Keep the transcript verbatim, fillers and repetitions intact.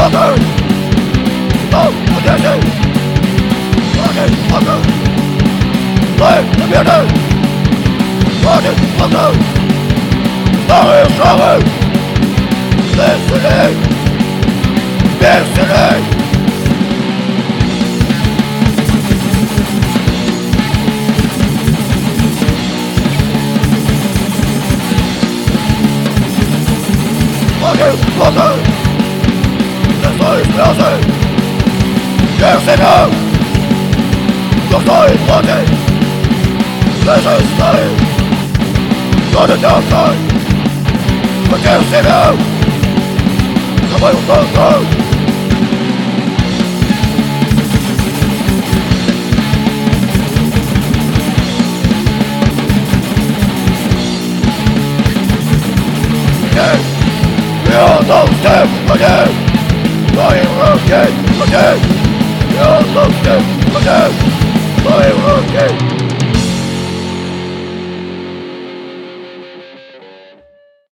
fucker! Oh, attention! Fucking fucker! Play the music! Fucking fucker! Sorry, sorry! Listening! Listening! Fucking fucker! Je soy explosé! Mercenaire! Je soy drogué! Désespéré! Dans le downside! Mercenaire! Je vais au contrôle! Yeah! You're no step again! Flying rocket again! You're no step again! Flying rocket